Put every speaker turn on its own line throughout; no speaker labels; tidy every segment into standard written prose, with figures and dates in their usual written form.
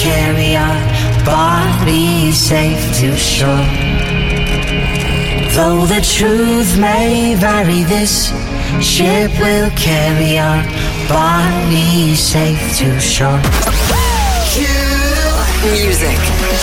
carry our bodies safe to shore. Though the truth may vary, this ship will carry our bodies safe to shore.
Music.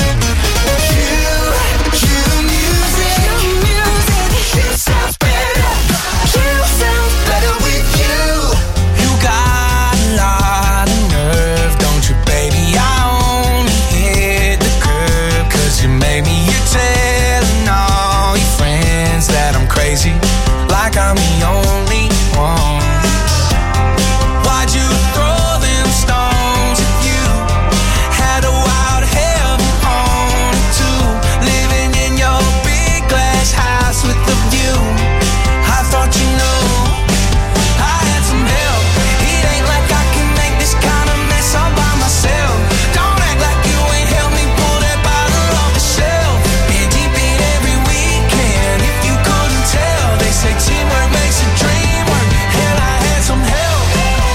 Like I'm the only one. Why'd you throw them stones if you had a wild heaven on too? Living in your big glass house with the view. I thought you knew I had some help. It ain't like I can make this kind of mess all by myself. Don't act like you ain't helped me pull that bottle off the shelf. Been deep in every weekend. If you couldn't tell, they say teamwork makes a dream work. Hell, I had some help.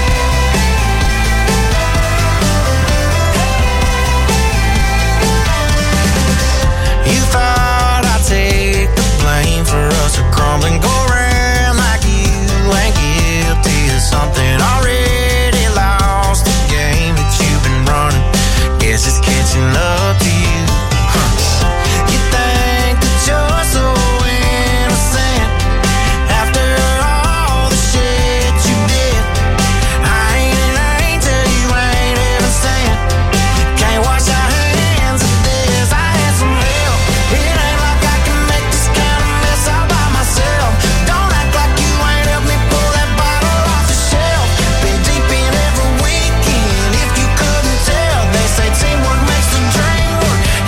You thought I'd take the blame for us to crumble and go around like you ain't guilty of something already lost. The game that you've been running, guess it's catching up to you. You think that you're so innocent after all the shit you did. I ain't an angel, you ain't even sent. Can't wash your hands of this. I had some help. It ain't like I can make this kind of mess all by myself. Don't act like you ain't helped me pull that bottle off the shelf. Been deep in every weekend. If you couldn't tell, they say teamwork makes the dream work.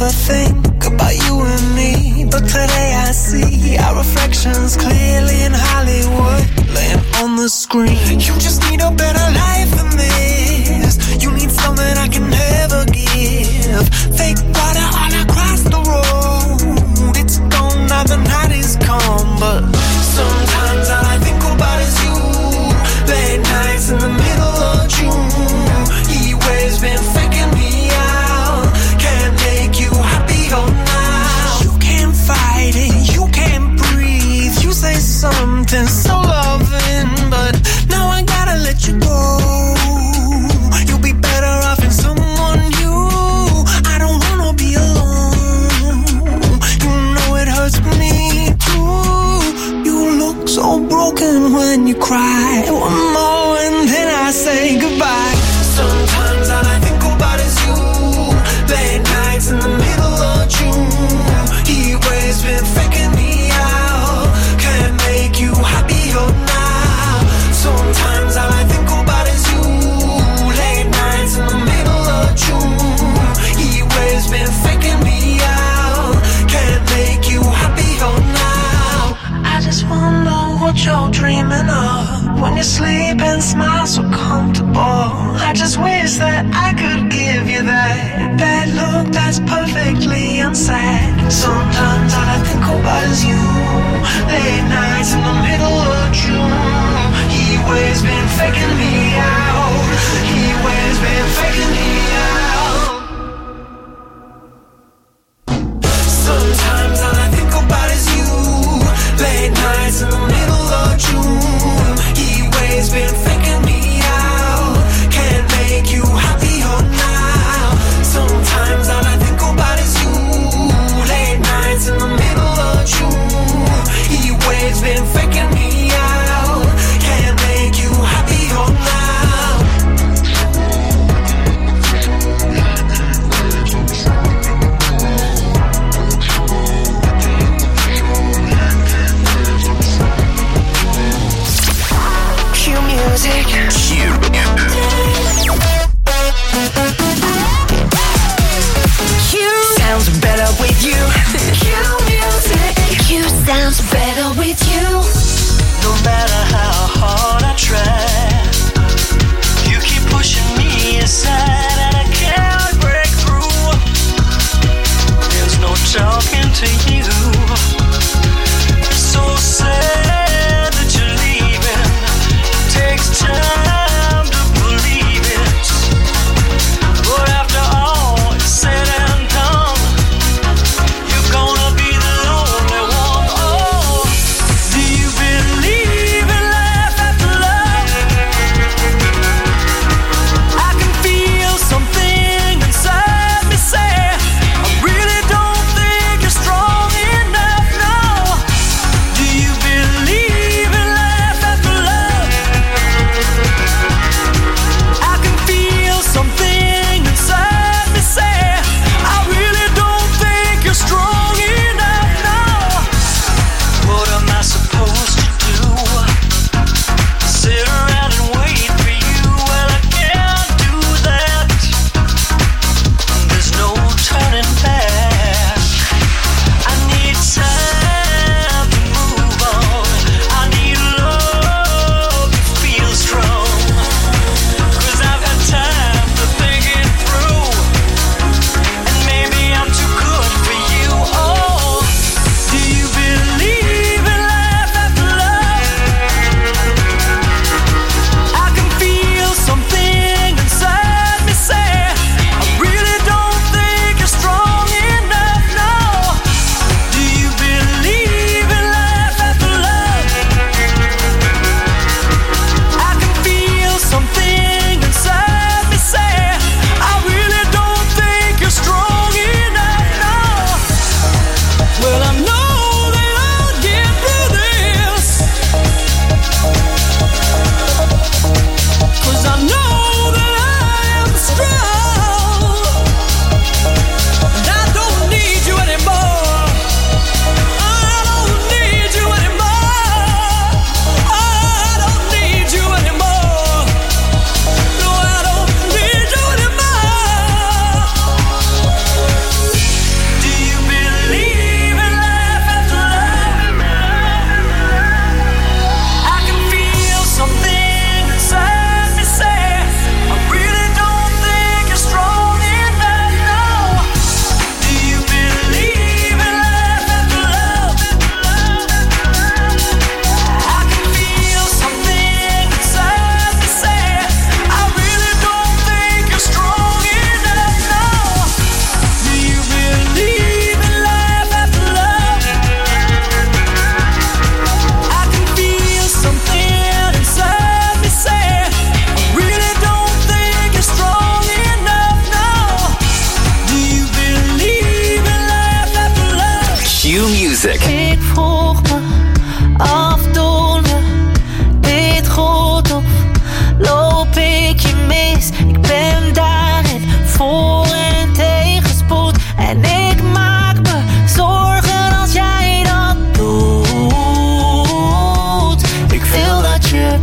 never think about you and me, but today I see our reflections clearly in Hollywood, laying on the screen. You just need a better life than this. You need something I can never give. Fake water all across the road. It's gone now, the night is come, but sometimes all I think about is you. Late nights in the middle of June. He waves been faking me out. Can't make you happier now. You can't fight it, you can't breathe. You say something so loving, but now I gotta let you go. You'll be better off in someone new. I don't wanna be alone. You know it hurts me too. You look so broken when you cry. One more and then I say goodbye. Sometimes all I think about is you. Late nights in the middle of June. He waves been faking me out. Can't make you happier now. Sometimes all I think about is you. Late nights in the middle of June. He waves been faking me out. Can't make you happier now. I just wonder what you're dreaming of when you sleep and smile so comfortable. I just wish that I could give you that look that's perfectly unsaid. Sometimes all I think about is you. Late nights in the middle of June. He waves been faking me out. He waves been faking me out. Sometimes all I think about is you. Late nights in the middle of June. He waves been faking me out. Can't make you happier now. Sometimes all I think about is you. Late nights in the middle of June. He waves been faking me out.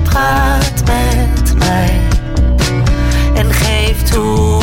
praat met mij en geef toe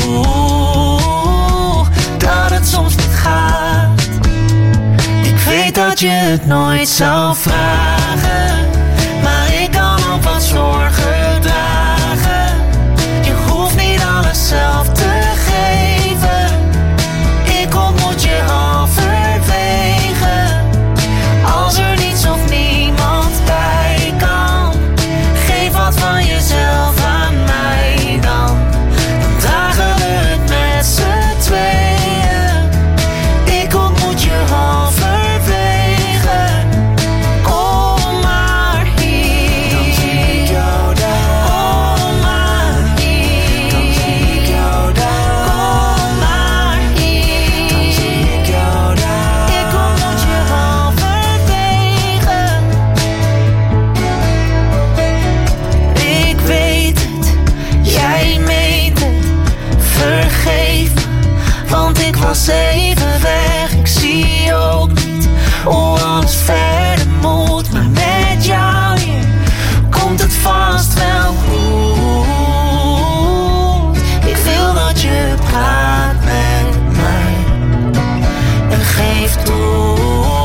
dat het soms niet gaat. Ik weet dat je het nooit zou vragen, maar ik kan ook wat zorgen dragen. Je hoeft niet alles zelf te geven, ik ontmoet je halverwege. Als er niets of niemand bij kan, geef wat van jezelf aan mij dan. Dan dragen we het met z'n tweeën. Ik ontmoet je halverwege. Kom maar hier, dan zie ik jou daar. Kom maar hier, dan zie ik jou daar. Kom maar hier, dan zie ik jou daar. Ik ontmoet je halverwege. Ik weet het, jij meent het. Vergeef me, want ik was even weg. Ik zie ook niet hoe alles verder moet, maar met jou hier komt het vast wel goed. Ik wil dat je praat met mij en geef toe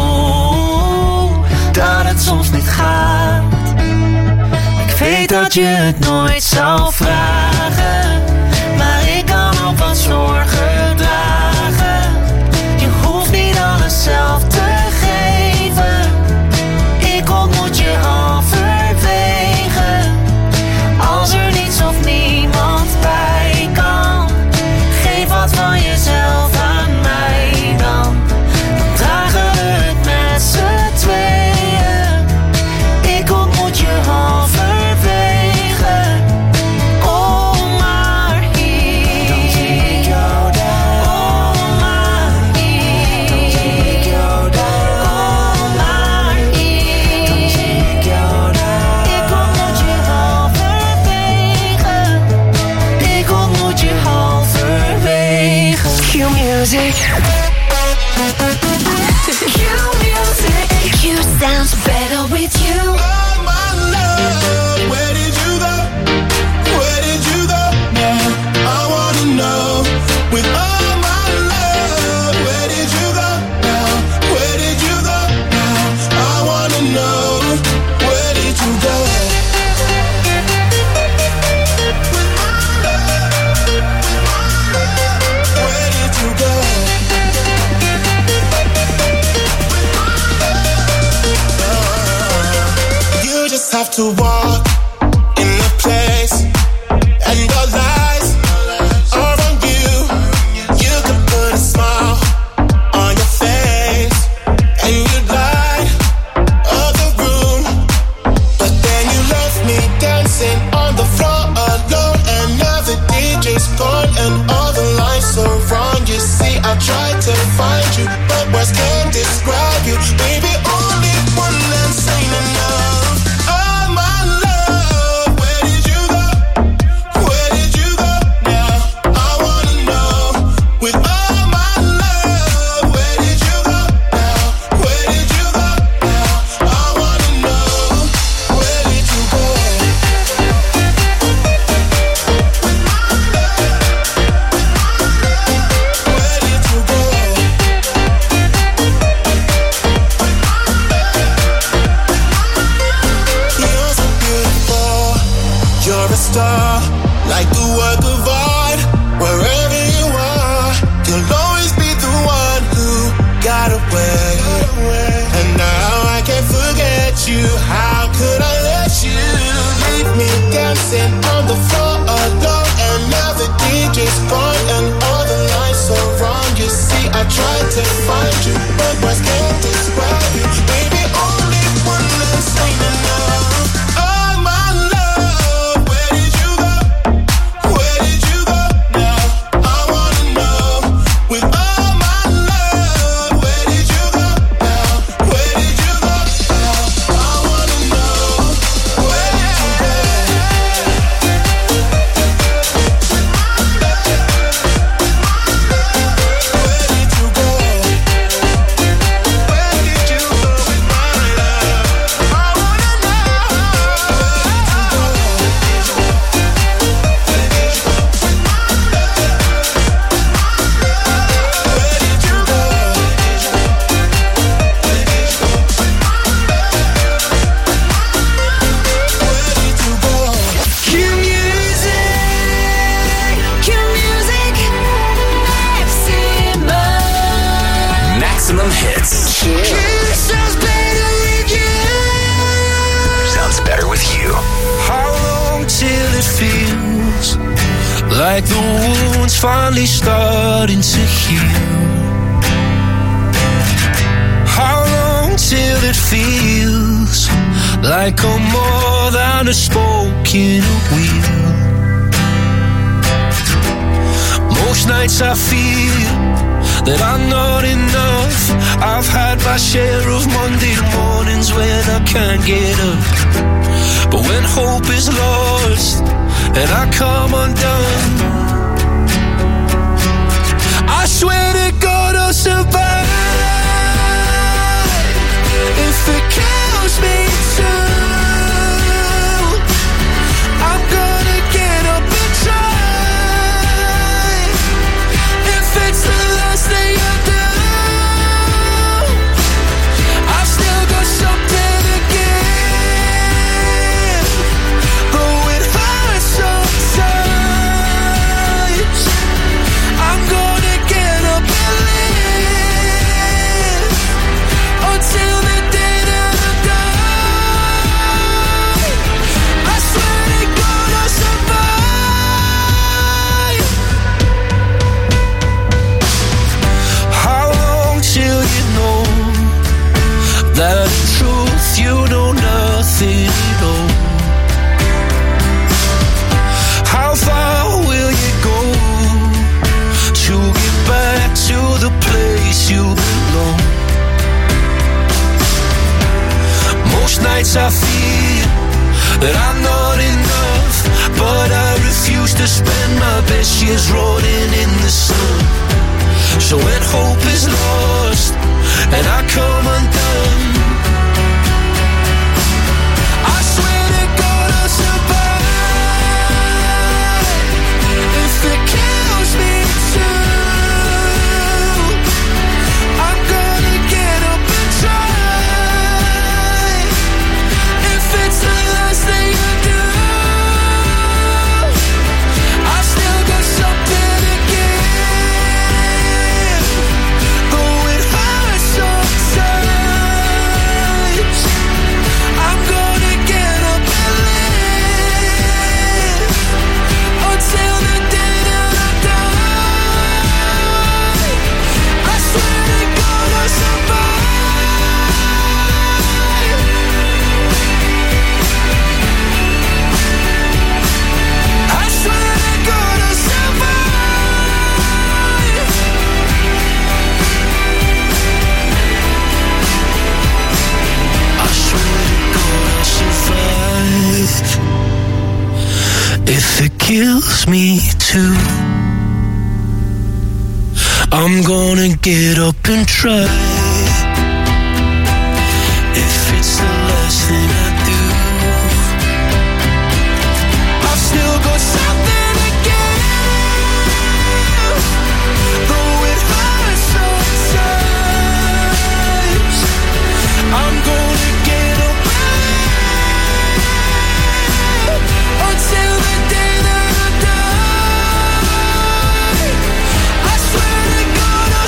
dat het soms niet gaat. Ik weet dat je het nooit zou vragen, maar ik kan ook wat zorgen dragen. Je hoeft niet alles zelf te geven, ik ontmoet je halverwege. Als er niets of niemand bij kan, geef wat van jezelf aan mij dan. Dan dragen we het met z'n tweeën. Ik ontmoet je halverwege. Kom maar hier, dan zie ik jou daar. Kom maar hier, dan zie ik jou daar. Kom maar hier, dan zie ik jou daar. Ik ontmoet je halverwege. Ik ontmoet je halverwege. Q music. Q music. Q sounds better with you.
Oh my love, where did you go? Where did you go now? I wanna know. With all my love, where did you go now? Where did you go now? I wanna know. Where did you go? With my love, where did you go? You just have to walk in the place, and your lies are on you. You can put a smile on your face, and you light up the room. But then you left me dancing on the floor alone, and now the DJ's gone, and all the lights are wrong. You see, I tried to find you, but words can't describe you. Baby, only one that's ain't enough. Oh my love, where did you go? Where did you go now? I wanna know. With all my love, where did you go now? Where did you go now? I wanna know. Where did you go? With my love, where did you go? You're so beautiful, you're a star, like a work of art. Wherever you are, you'll always be the one who got away. And now I can't forget you. How could I let you leave me dancing on the floor alone? And now the DJ's gone, and all the lights are wrong. You see, I tried to find you, but words can't describe you. Baby, only one that's ain't enough. Oh my love, where did you go? Where did you go now? I wanna know. With all my love, where did you go now? Where did you go now? I wanna know. Where did you go?
like the wound's finally starting to heal. How long till it feels like I'm more than a spoke in a wheel? Most nights I feel that I'm not enough. I've had my share of Monday mornings when I can't get up. But when hope is lost and I come undone, I swear to God I'll survive. If it kills me too, I'm gonna get up and try. If it's the last thing I do, I've still got something to give. Though it hurts sometimes, I'm gonna get up and live until the day that I die. I swear to God I'll survive. How long till you know that in truth you know nothing at all? How far will you go to get back to the place you belong? Most nights I feel that I'm not enough, but I refuse to spend my best years rolling in the sun. So when hope is lost and I come undone, I swear to God I'll survive. If it kills me too, I'm gonna get up and try. If it's the last thing I do, I've still got something to give. Though it hurts sometimes, I'm gonna get up and live until the day that I die. I swear to God I'll survive. I swear to God I'll survive. I swear to God I'll survive. If it kills me too, I'm gonna get up and try. If it's the last thing I do, I've still got something to give. Though it hurts sometimes, I'm gonna get up and live until the day that I die. I swear to God I'll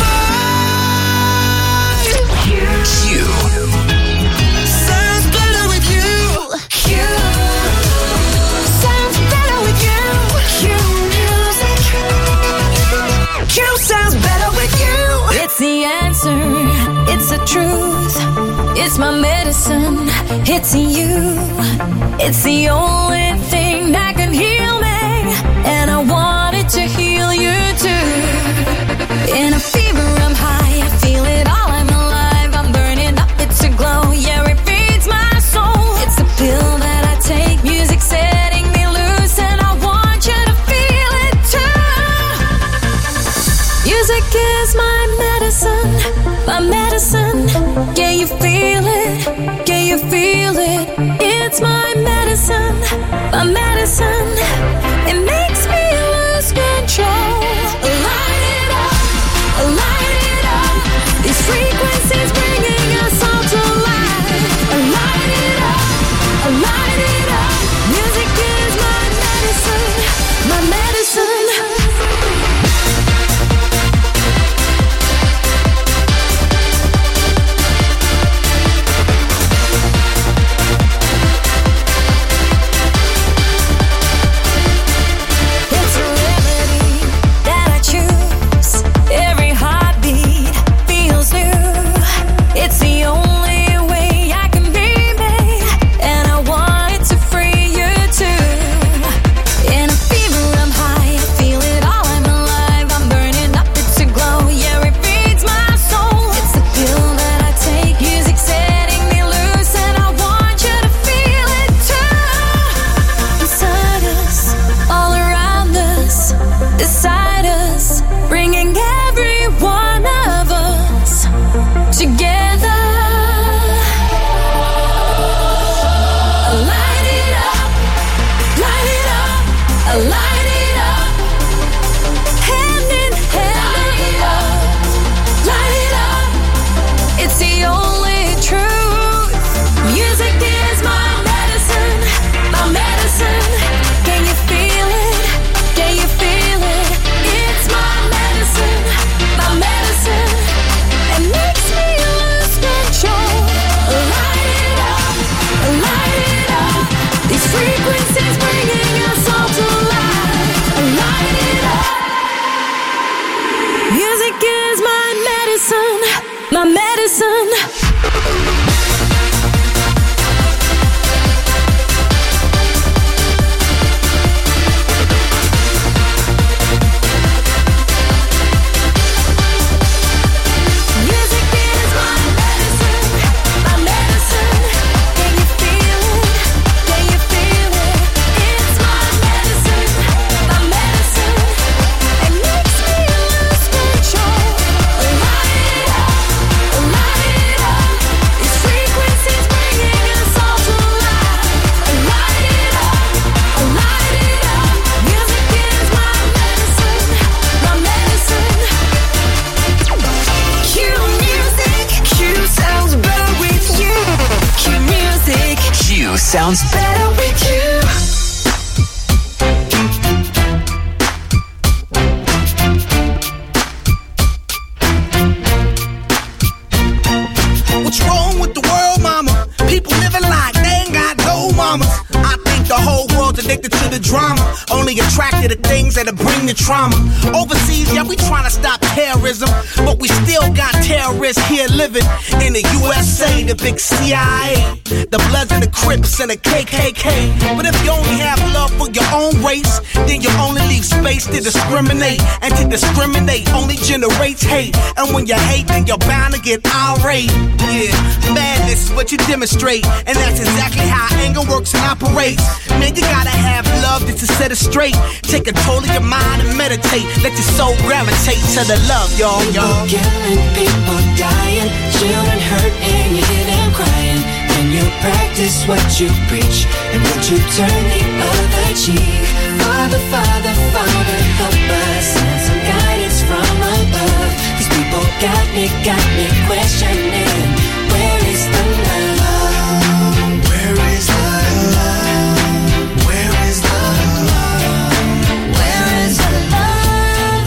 survive.
Q sounds better with you. Q sounds better with you. Q music. Q sounds better with you.
It's the answer, it's the truth, it's my medicine, it's you. It's the only thing that can heal me, and I want it to heal you too. In a fever I'm high, I feel it all, I'm alive, I'm burning up, it's a glow, yeah, it feeds my soul. It's the pill that I take, music setting me loose, and I want you to feel it too. Music is my medicine, my medicine. Can you feel it? Can you feel it? It's my medicine.
sounds better with you.
What's wrong with the world, mama? People living like they ain't got no mamas. I think the whole world's addicted to the drama, only attracted to things that'll bring the trauma. Overseas, yeah, we trying to stop terrorism, but we still got terrorists here living in the USA, the big CIA, the Bloods and the Crips and the KKK. But if you only have love for your own race, then you only leave space to discriminate, and to discriminate only generates hate. And when you hate, then you're bound to get irate. Yeah, madness is what you demonstrate, and that's exactly how anger works and operates. Man, you gotta have love just to set it straight. Take control of your mind and meditate. Let your soul gravitate to the love, y'all.
People killing, people dying, children hurt and you hear them crying. When you practice what you preach, and would you turn the other cheek? Father, Father, Father, help us, send some guidance from above. These people got me questioning, where is the love? Where is the love? Where is the love? Where is the love?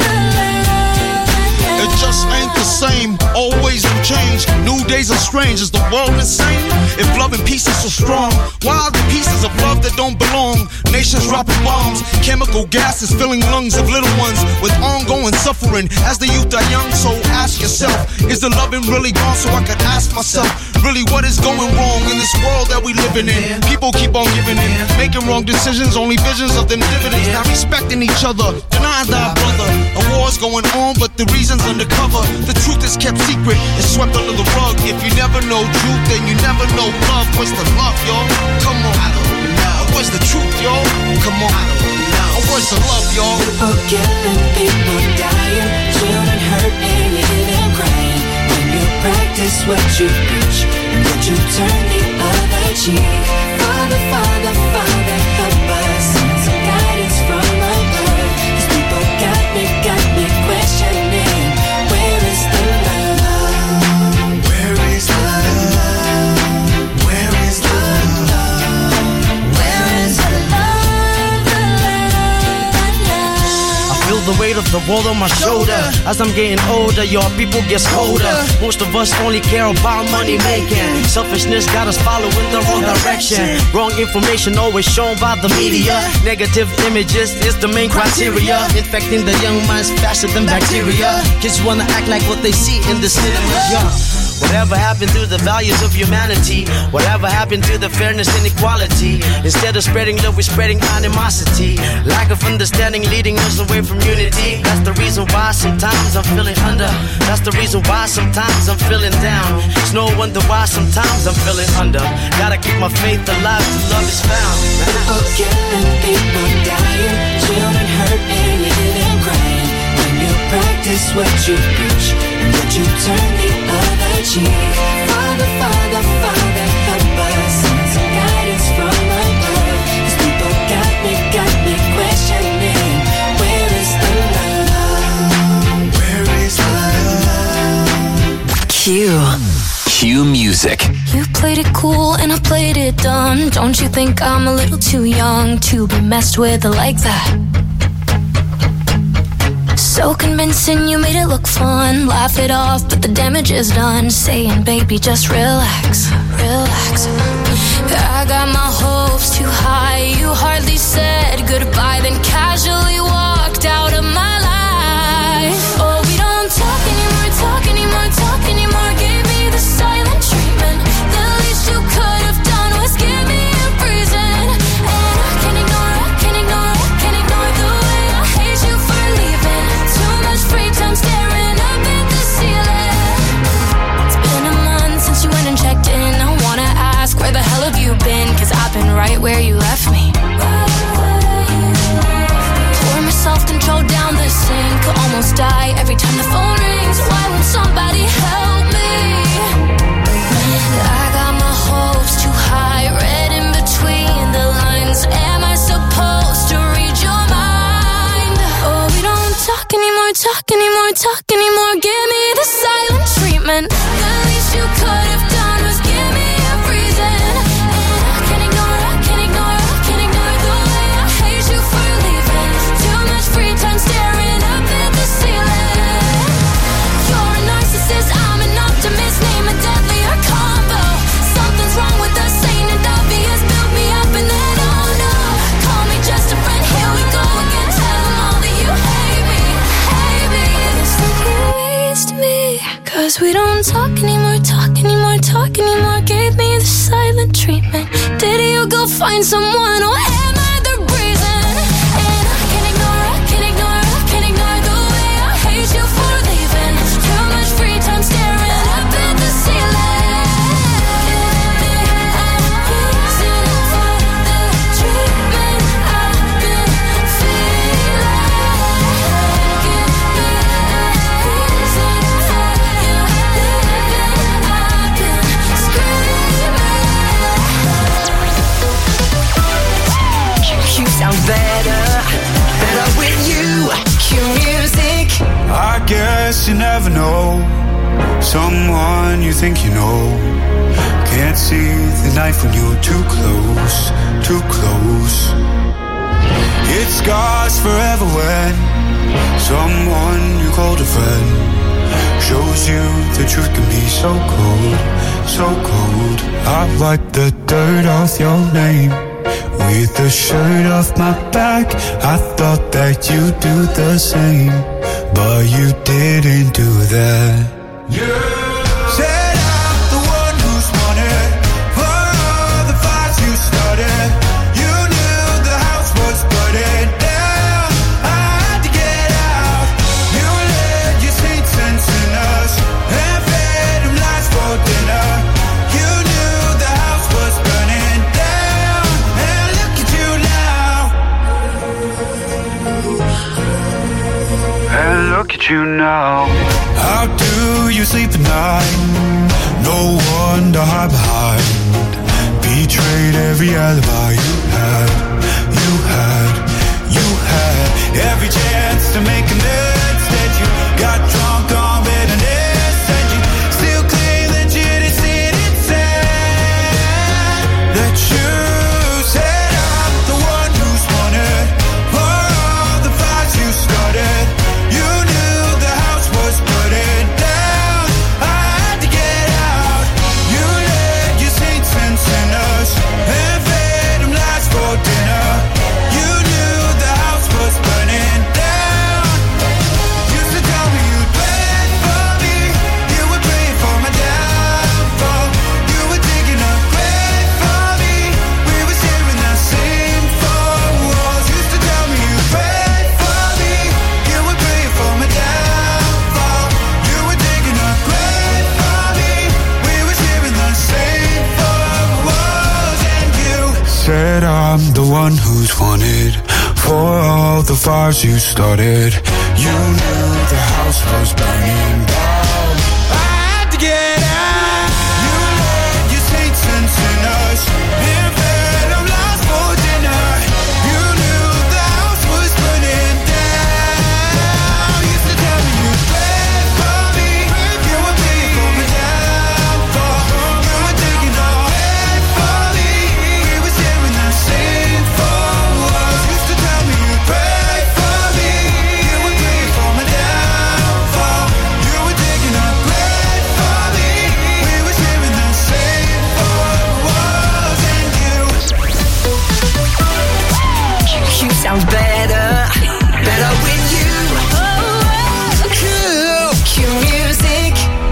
It just ain't the same, always new change. New days are strange, is the world insane? If love and peace is so strong, why are the pieces of love that don't belong? Nations dropping bombs, chemical gases filling lungs of little ones with ongoing suffering as the youth are young. So ask yourself, is the loving really gone? So I could ask myself, really what is going wrong in this world that we living in? People keep on giving in, making wrong decisions, only visions of them dividends. Not respecting each other, denying thy brother. A war's going on, but the reason's undercover. The truth is kept secret, it's swept under the rug. If you never know truth, then you never know love. Where's the love, y'all? Come on, I don't know. Where's the truth, y'all? Come on, I don't know. Where's the love, y'all?
People killing, people dying, children hurt and you hear them crying. When you practice what you preach, and would you turn the other cheek? Father, Father, Father, help us, send some guidance from above. These people got me questioning, where is the love? Where is the love? Where is the love? Where is the love?
I feel the weight of the world on my shoulder. As I'm getting older, your people gets colder. Most of us only care about money making. Selfishness got us following the wrong direction. Wrong information always shown by the media. Negative images is the main criteria. Infecting the young minds faster than bacteria. Kids wanna act like what they see in the cinema. Yeah. Whatever happened to the values of humanity? Whatever happened to the fairness and equality? Instead of spreading love, we're spreading animosity. Lack of understanding leading us away from unity. That's the reason why sometimes I'm feeling under. That's the reason why sometimes I'm feeling down. It's no wonder why sometimes I'm feeling under. Gotta keep my faith alive till love is found.
People killing, people dying, children hurt and you hear them crying. When you practice what you preach, and would you turn the other cheek? Father, Father, Father, help us, send some guidance from above. These people got me questioning, where is the love? Where is the love?
Q Music.
You played it cool and I played it dumb. Don't you think I'm a little too young to be messed with like that? So convincing, you made it look fun. Laugh it off, but the damage is done. Saying, baby, just relax, relax. I got my hopes too high. You hardly said goodbye, then casually walked out of my life. Oh, we don't talk anymore, talk anymore, talk anymore. Give me the silent treatment. The least you could have done was give me a reason. And I can't ignore the way I hate you for leaving. Too much free time staring up at the ceiling. It's been a month since you went and checked in. I wanna ask, where the hell have you been? 'Cause I've been right where you left me. Pour my self-control down the sink. Almost die every time the phone rings. Why won't somebody help me? I got my hopes too high, read in between the lines. Am I supposed to read your mind? Oh, we don't talk anymore, talk anymore, talk anymore. Give me the silent treatment. The least you could have done was give me a reason. And I can't don't talk anymore, talk anymore, talk anymore. Gave me the silent treatment. Did you go find someone, or am I the reason? And I can't ignore, I can't ignore, I can't ignore the way I hate you for leaving. Too much free time staring up at the ceiling. Better with you. Cue music.
I guess you never know someone you think you know. Can't see the knife when you're too close, too close. It scars forever when someone you called a friend shows you the truth can be so cold, so cold. I wipe the dirt off your name with the shirt off my back. I thought that you'd do the same, but you didn't do that. Said I'm the one who's wanted for all the fights you started. You knew the house was burning down. I had to get out. You led your saints and sinners and fed them lies for dinner. You knew the house was burning down. And look at you now. How do you sleep at night? No one to hide behind. Betrayed every alibi you had. You had, you had every chance to make amends. Instead you got drunk on bitterness, and you still claim that you didn't see it instead. That you said I'm the one who's wanted for all the fights you started. You knew the house was burning down. I had to get out. You led your saints and sinners and fed them lies for dinner. You knew the house was burning down. Used to tell me you'd pray for me. You would pray for my downfall. You were digging a grave for me. We were sharing the same four walls. Used to tell me you'd pray for me. You would pray for my downfall. You were digging a grave for me. We were sharing the same four walls. And you said I'm the one who's wanted for all the fires you started. You knew the house was burning down. I had to get out. You led your saints and sinners and fed them lies for dinner. You knew the house was burning down. Used to tell me you'd pray for me. You would pray for my downfall. You were digging a grave for me. We were sharing the same four walls. Used to tell me you'd pray for me. You would pray for my downfall. You were digging a grave for me. We were sharing the same four walls. And
You sound better, better with you. Cool. Cue music.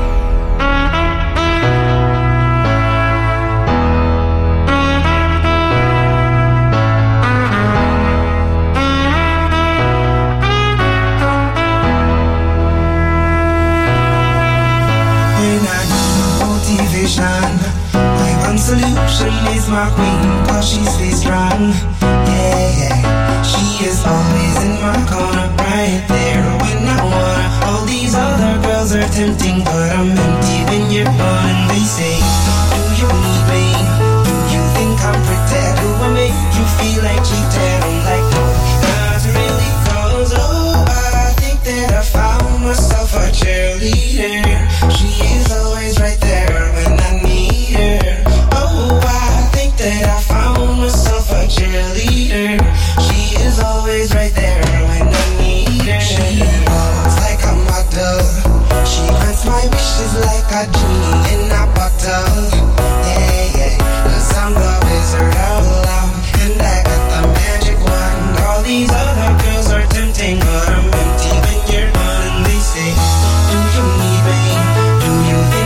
When I need motivation, my one solution is my queen, cause she stays strong. Yeah, yeah. She is always in my corner, right there when I wanna. All these other girls are tempting, but I'm empty when you're gone. They say, do you need me? Do you think I'm pretend? Do I make you feel like cheating? I'm like, no, not really, cause I think that I found myself a cheerleader. She is always right there when I need her. Oh, I think that I found myself a cheerleader. She is always right there when I need her. She walks like a model. She grants my wishes like a genie in a bottle. Yeah, yeah, 'cause I'm the wizard of love, and I got the magic wand. All these other girls are tempting, but I'm empty when you're gone. They say, do you need me? Do you think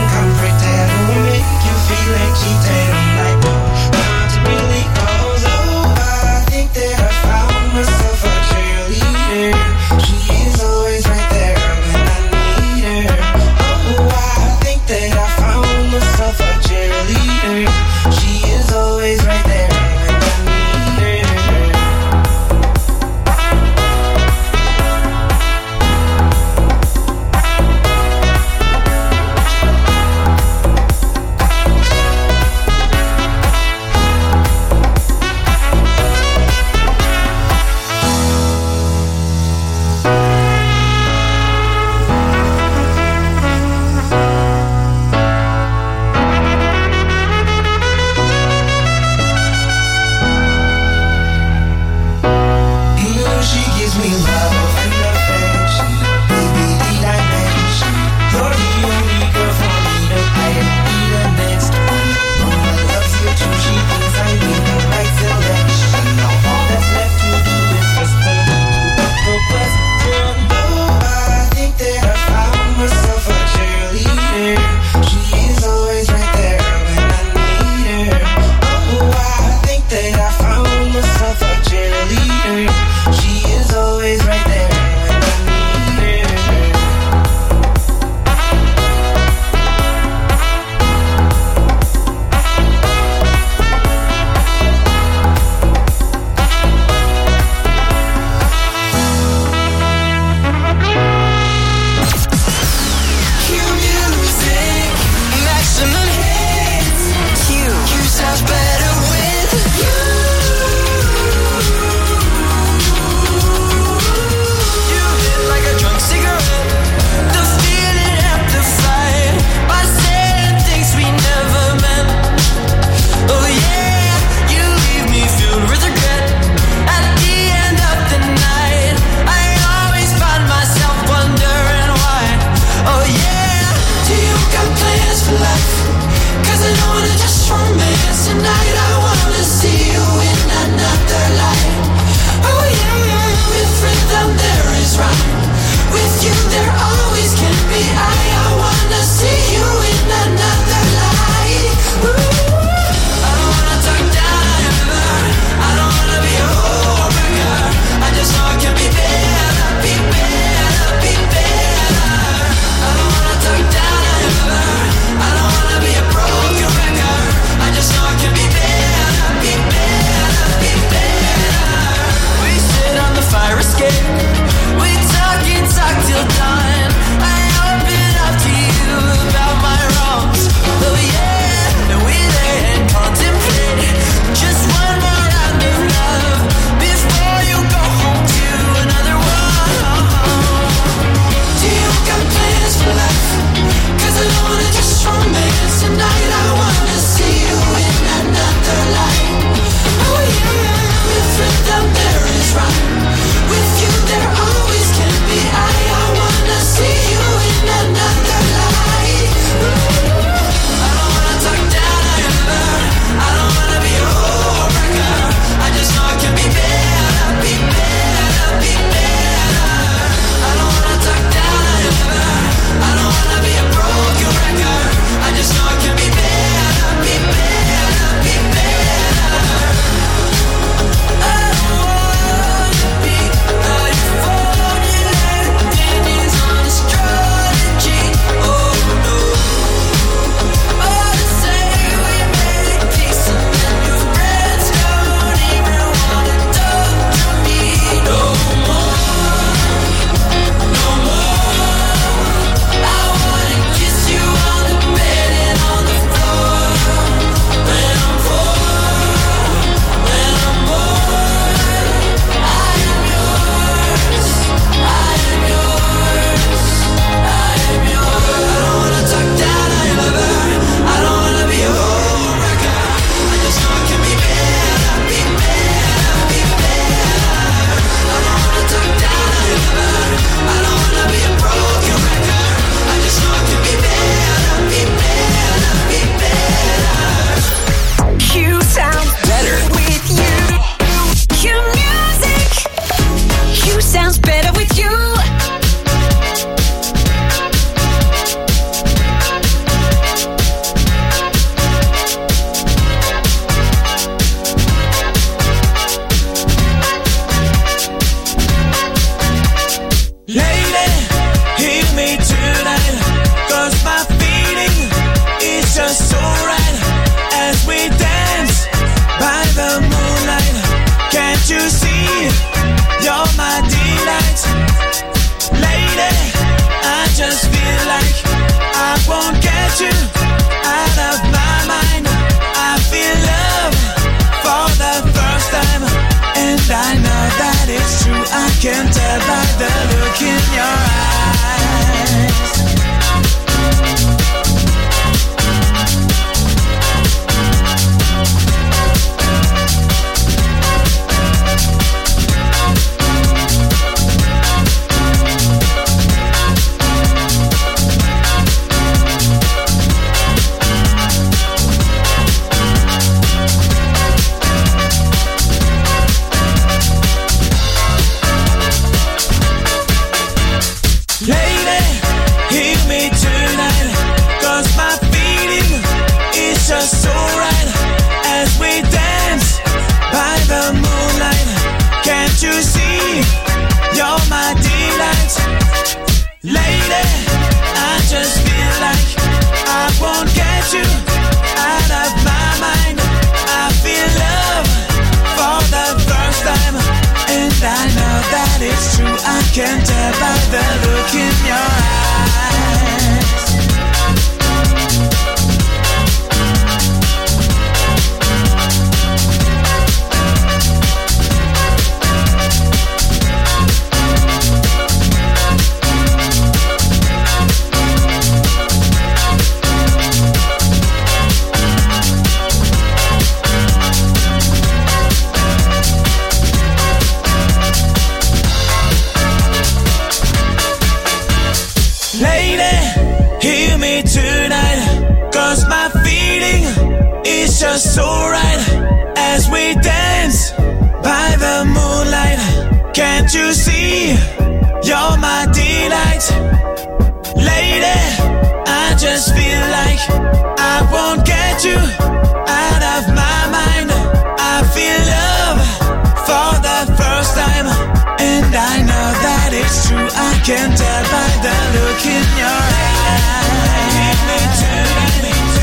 you out of my mind. I feel love for the first time, and I know that it's true. I can tell by the look in your eyes. Just so right as we dance by the moonlight. Can't you see you're my delight? Lady, I just feel like I won't get you out of my mind. I feel love for the first time, and I know that it's true. I can tell by the look in your eyes. Just so right as we dance by the moonlight. Can't you see you're my delight? Lady, I just feel like I won't get you out of my mind. I feel love for the first time, and I know that it's true. I can tell by the look in your eyes. Give me tonight.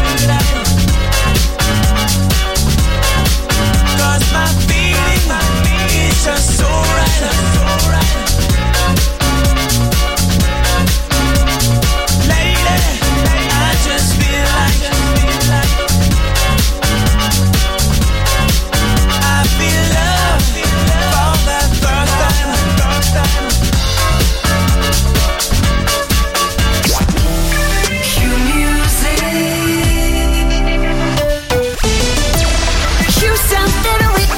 My feeling is just so right, Lady, I just feel like I feel love for the first time. Cue music. Cue sounds better with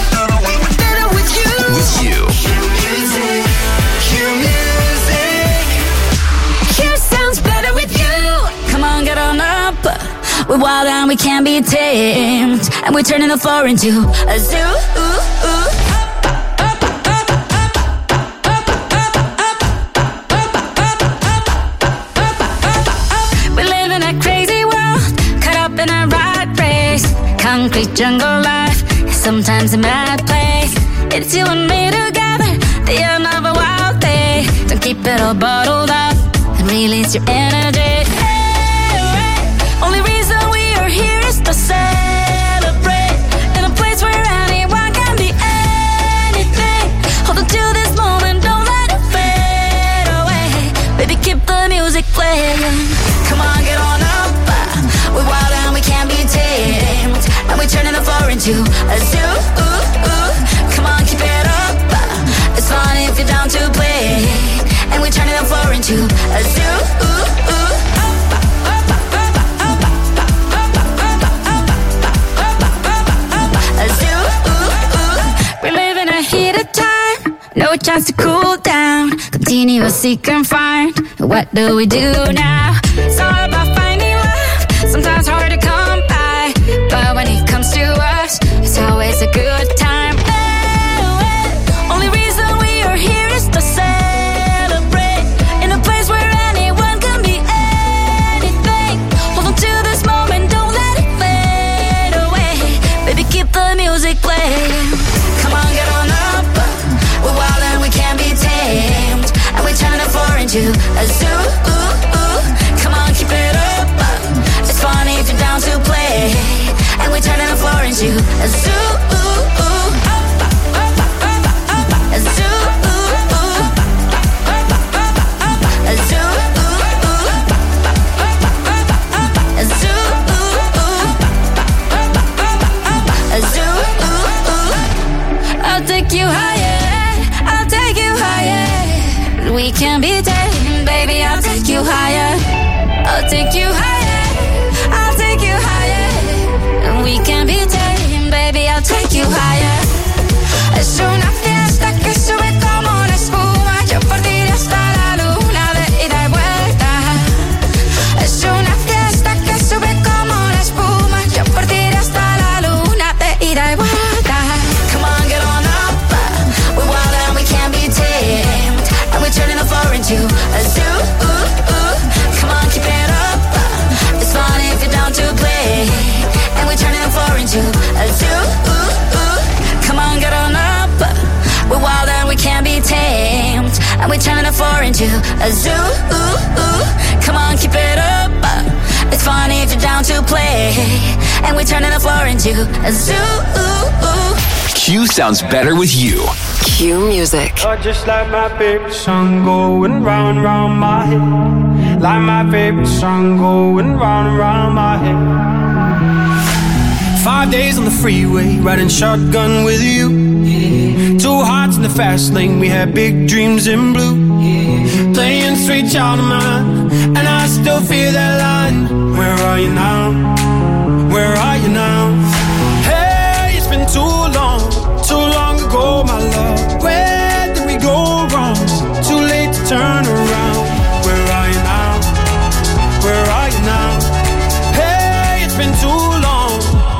you. Cue music. Cue sounds better with you.
Come on, get on up. We're wild and we can't be tamed, and we're turning the floor into a zoo. We live in a crazy world, caught up in a rat race. Concrete jungle life is sometimes a mad place. It's you and me together, the end of a wild day. Don't keep it all bottled up and release your energy. Hey, only reason we are here is to celebrate in a place where anyone can be anything. Hold on to this moment, don't let it fade away. Baby, keep the music playing. Come on, get on up. We're wild and we can't be tamed, and we're turning the floor into a zoo. Come on, keep it up. It's fun if you're down to play, and we're turning the floor into a zoo. A zoo. We're living a heated time, no chance to cool down. Continuously confined. What do we do now? It's all about finding love. Sometimes hard to come by, but when it comes to us, it's always a good time. Only reason we are here is to celebrate in a place where anyone can be anything. Hold on to this moment, don't let it fade away. Baby, keep the music playing. Come on, get on up. We're wild and we can't be tamed, and we're turning the floor into a zoo. Come on, keep it up. It's fun if you're down to play, and we're turning the floor into a zoo. we can be tamed. Baby, I'll take you higher. I'll take you higher. I'll take you higher. And we can be tamed. Baby, I'll take you higher. Es una fiesta que sube como una espuma. Yo por ti hasta la luna de ida y vuelta. Es una fiesta que sube como una espuma. Yo por ti hasta la luna de ida y vuelta. Come on, get on up. We're wild and we can't be tamed. And we're turning the floor into a zoo. Come on, keep it up. It's fun if you're down to play. And we're turning the floor into a zoo. Come on, get on up. We're wild and we can't be tamed. And we're turning the floor into a zoo. Come on, keep it up. It's fun if you're down to play. And we're turning the floor into a zoo.
Q sounds better with you.
Q Music.
You're just like my favorite song going round and round my head. Like my favorite song going round and round my head. 5 days on the freeway, riding shotgun with you. Two hearts in the fast lane, we had big dreams in blue. Playing sweet child of mine, and I still feel that line. Where are you now? Where are you now? Hey, it's been too long ago, my love. Where did we go wrong? Too late to turn around. Where are you now? Where are you now? Hey, it's been too long.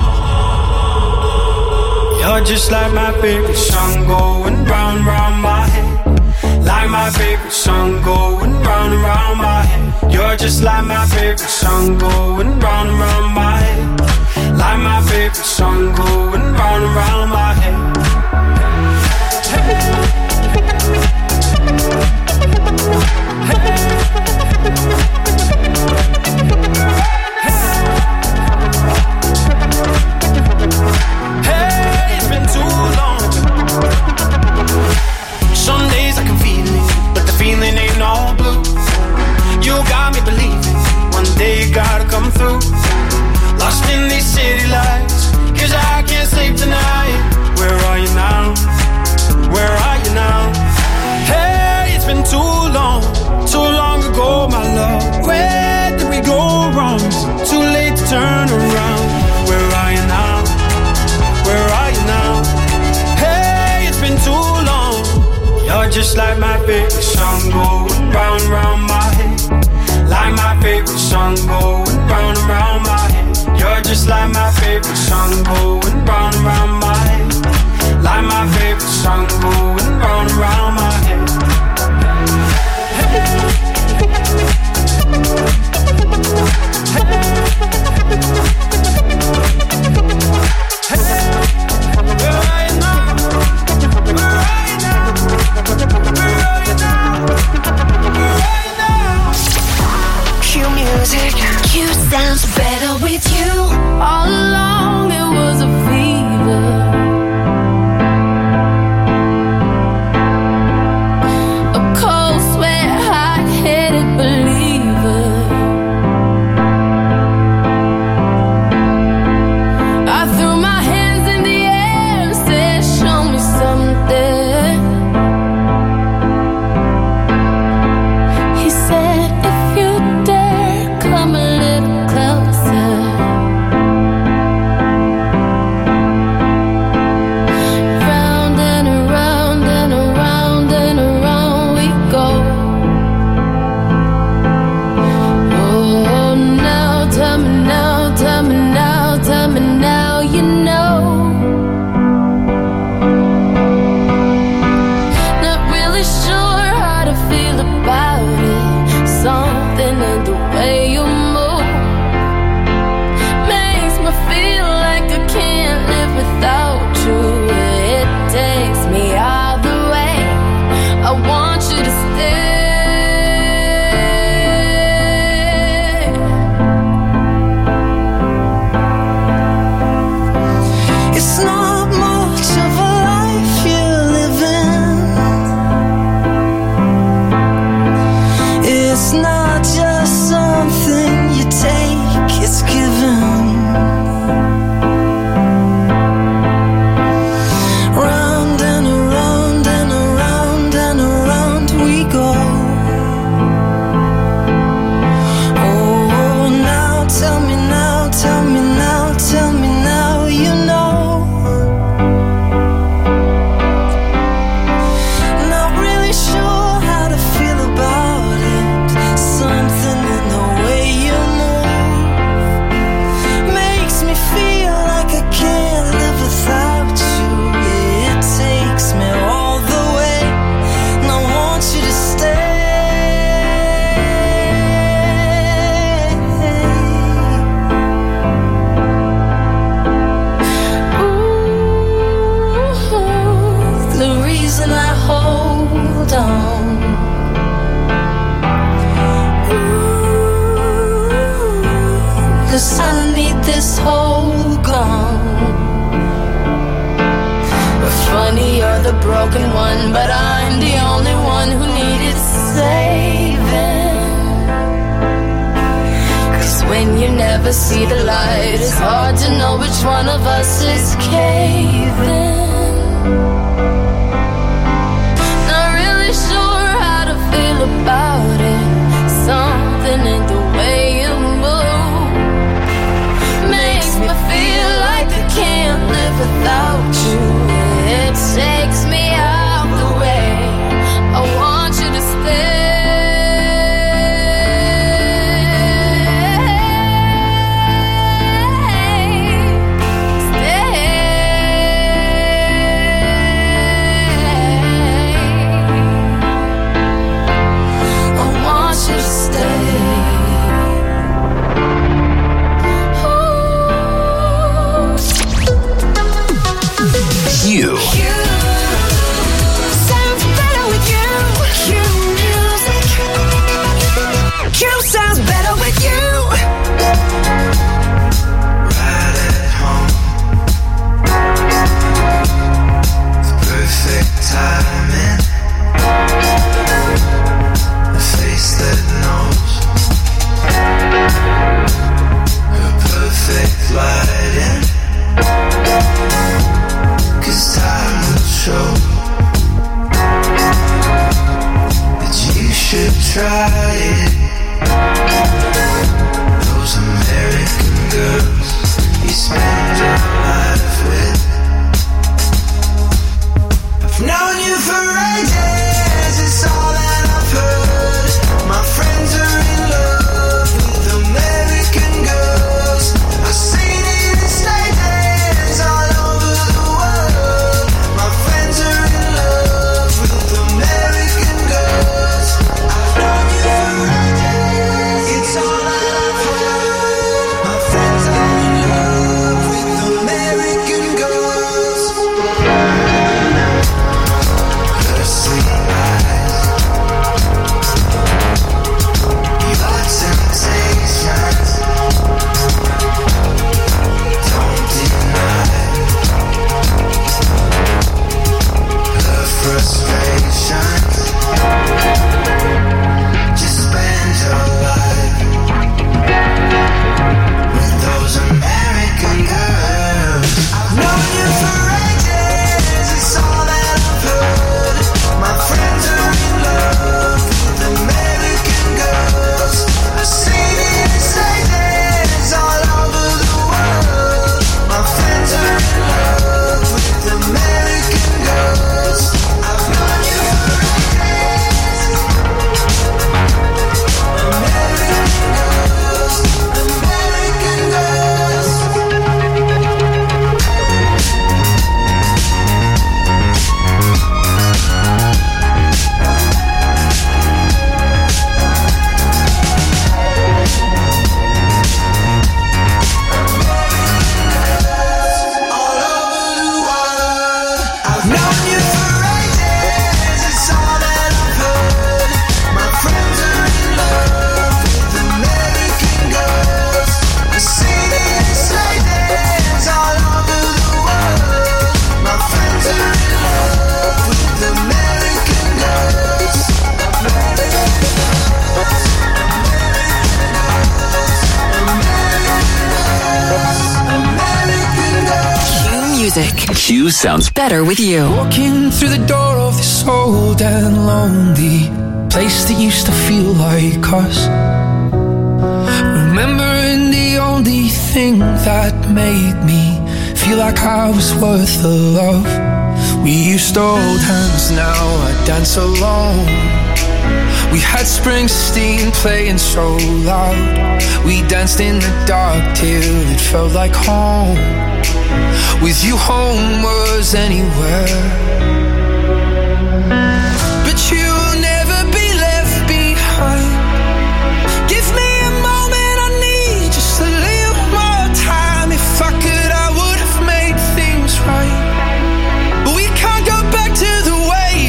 You're just like my favorite song going round and round my head. Like my favorite song going round and round my head. You're just like my favorite song going round and round my head. Like my favorite song going round and round my head. Hey, it's been too long. Some days I can feel it, but the feeling ain't all blue. You got me believing one day you gotta come through. Lost in these city lights, 'cause I can't sleep tonight. Where are you now? Where are you now? Hey, it's been too long ago, my love. Where did we go wrong? Too late to turn around. Where are you now? Where are you now? Hey, it's been too long. You're just like my favorite song going round and round my head. Like my favorite song going round and round my head. You're just like my favorite song going round and round my head. Like my favorite song going round and round my head.
Q Music. Q sounds better with you. All along it was a fever. when I hold on. Ooh, 'cause I need this whole gone. Funny, you're the broken one, but I'm the only one who needed saving. 'Cause when you never see the light, it's hard to know which one of us is caving. Not really sure how to feel about it. Something in the way you move makes me feel like I can't live without you. It takes me out the way. I want you to stay. I want you to stay.
You.
Sounds better with you. Q music. Q sounds better with you.
Right at home. Perfect timing. A face that knows. Her perfect lighting. 'Cause time will show that you should try it. Those American girls you spend your life with. I've known you for ages, it's all that I've heard. My friends are in love with American girls. I've seen it in stages all over the world. My friends are in love with American girls. I've known you for ages, it's all that I've heard. My friends are in love with American girls. Her sweet eyes, your temptations, don't deny her frustrations. Just spend your life with those American girls. I've known you for ages, it's all that I've heard. My friends are in love with American girls. I've seen it in stages all over the world. My friends are in love with American girls. I've known you for ages. American girls, American girls. All over the world. I've known you for ages, it's all that I've heard. My friends are in love with American girls. I've seen it in stages all over the world. My friends are in love with American girls. American girls, American girls.
Q Music.
Q sounds
Better with you.
Walking through the door of this old and lonely place that used to feel like us. Remembering the only thing that made me feel like I was worth the love. We used to hold hands, now I dance alone. We had Springsteen playing so loud. We danced in the dark till it felt like home. With you, home was anywhere. But you'll never be left behind. Give me a moment, I need just a little more time. If I could, I would have made things right. But we can't go back to the way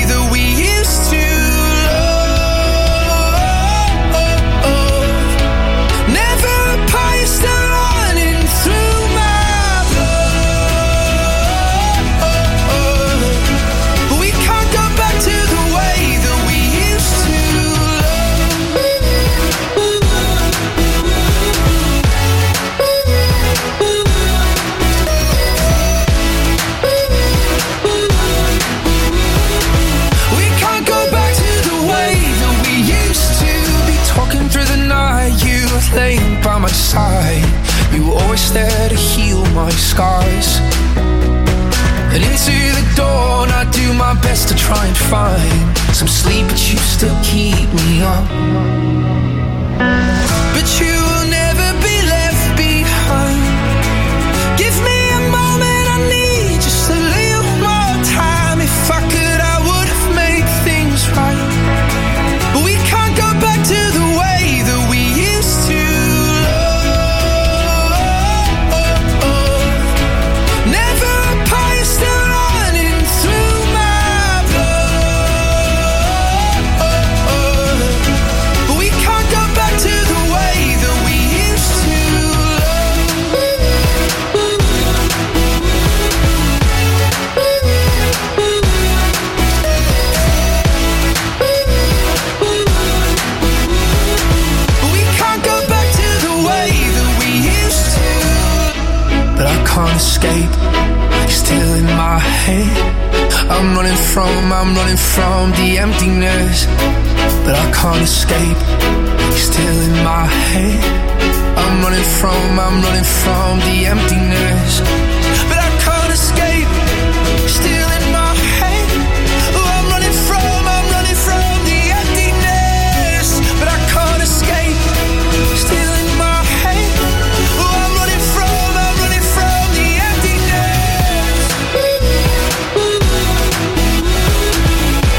You were always there to heal my scars. And into the dawn I do my best to try and find some sleep, but you still keep me up. But you will never be left behind. Give me a moment, I need just a little more time. If I could, I would have made things right. But we can't go back to the way that we used to love. Never apart, you're still running through my blood. But we can't go back to the way that we used to escape, you're still in my head. I'm running from the emptiness, but I can't escape, you're still in my head. I'm running from the emptiness.